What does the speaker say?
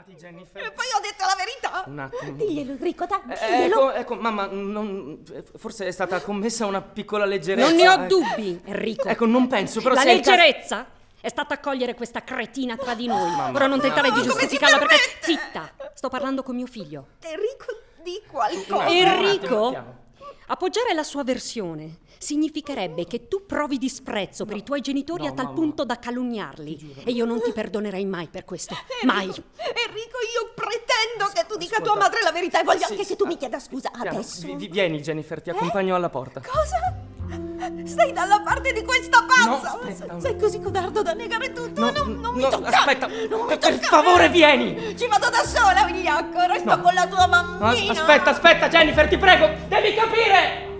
Calmati, Jennifer. E poi ho detto la verità. Un attimo. Diglielo, Enrico, dai, diglielo. Ecco, mamma, forse è stata commessa una piccola leggerezza. Non ne ho dubbi, Enrico. Ecco, non penso, però La se è il caso- leggerezza è stata accogliere questa cretina tra di noi. Mamma, Ora non tentare di come si giustificarla perché... permette? Zitta, sto parlando con mio figlio. Enrico, di qualcosa. Enrico, appoggiare la sua versione significherebbe che tu provi disprezzo per i tuoi genitori a tal punto da calunniarli. E io non ti perdonerei mai per questo. Mai. Enrico, io pretendo che tu dica a tua madre la verità e voglio anche che tu mi chieda scusa adesso. Vieni, Jennifer, ti accompagno alla porta. Cosa? Stai dalla parte di questa pazza? No, aspetta. Sei così codardo da negare tutto? Non mi toccare. Aspetta, Non mi per toccare. favore, vieni. Ci vado da sola, vigliacco. Resto con la tua mammina. Aspetta, Jennifer, ti prego, devi capire.